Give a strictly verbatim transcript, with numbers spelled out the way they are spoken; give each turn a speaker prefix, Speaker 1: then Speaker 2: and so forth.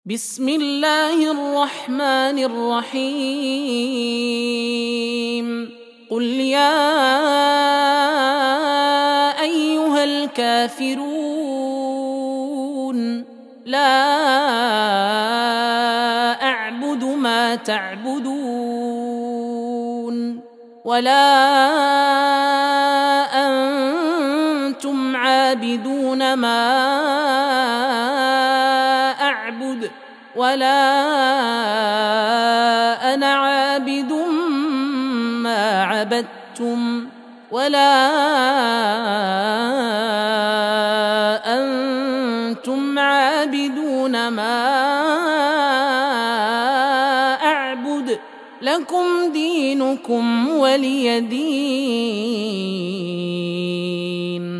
Speaker 1: بسم الله الرحمن الرحيم قل يا أيها الكافرون لا أعبد ما تعبدون ولا أنتم عابدون ما أعبد ولا أنا عابد ما عبدتم ولا أنتم عابدون ما أعبد لكم دينكم ولي دين.